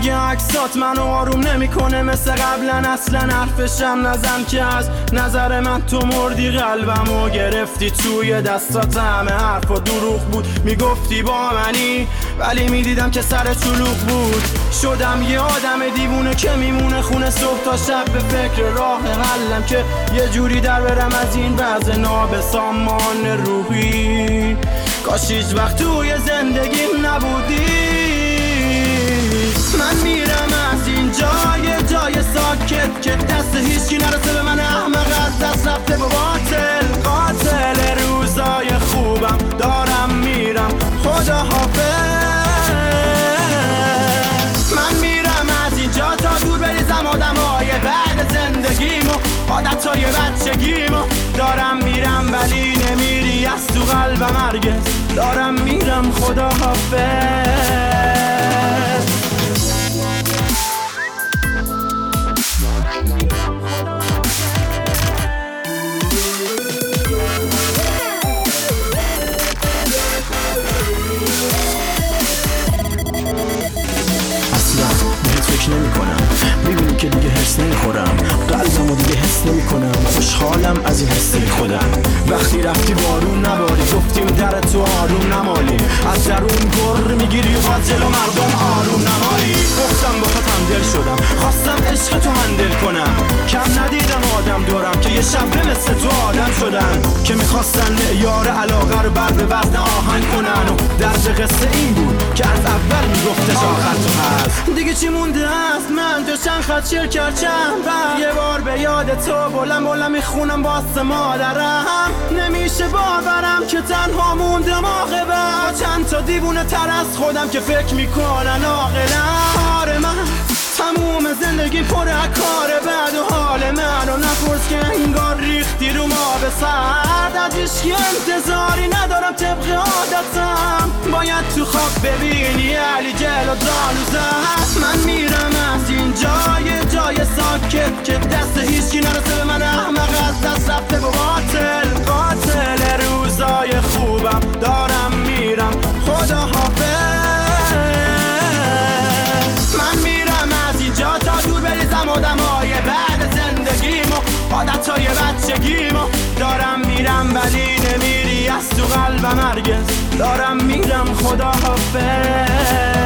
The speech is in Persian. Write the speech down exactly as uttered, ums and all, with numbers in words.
دیگه عکسات منو آروم نمیکنه مثل قبلا، اصلا حرفشم نزن که از نظر من تو مردی قلبمو گرفتی توی دستات، همه حرفا دروغ بود میگفتی با منی ولی میدیدم که سر چلوغ بود. شدم یه آدم دیوونه که میمونه خونه صبح تا شب به فکر راه حلم که یه جوری در برم از این وضع نابسامان روحی. کاش هیچ وقت توی زندگیم نبودی. من میرم از این جای جای ساکت که دست هیچکی نرسه به من، احمق از دست رفته با باطل، قاتل روزای خوبم دارم میرم خدا حافظ. من میرم از این جا تا دور بریزم آدمای بعد زندگیمو، عادتهای بچگیمو دارم میرم ولی نمیری از تو قلبم هرگز، دارم میرم خدا حافظ. فکر نمی کنم میبینی که دیگه حس نمی خورم، قلبمو دیگه حس نمی کنم، خوشحالم از این حس خودم. وقتی رفتی بارون نباری، گفتیم در تو آروم نمالی، از درون گر میگیری و باز جلو مردم آروم نمالی. گفتم با خودم دل شدم، خواستم عشق تو هندل کنم، کم ندیدم آدم دورم که یه شب مثل تو آدم شدن، که میخواستن معیار علاقه رو بر به وزن آهنگ کنن و درد قصه این بود که از اول میگفتش آخر تو هست. دیگه چی مونده است من تو چند خط شیر کردم، یه بار به یاد تو بلند بلند میخونم واسه مادرم، نمیشه باورم که تنها موندم عاقبت، چند تا دیوونه تر از خودم که فکر میکنن عاقلم. آره من تموم زندگی پر کار بعد و حال منو نپرس که انگار ریختی رو ما به سرد، از هیچکی انتظاری ندارم طبق عادتم، باید تو خواب ببینی علی جلو دانوزم. من میرم از این جای جای ساکت که دست هیچکی نرسه به من، احمق از دست رفته با باطل، قاتل روزای خوبم دارم میرم خدا حافظ. من میرم از اینجا تا دور بریزم آدمای بعد زندگیمو، عادتهای بچگیمو دارم میرم ولی نمیری از تو قلبم هرگز، دارم میرم خدا حافظ.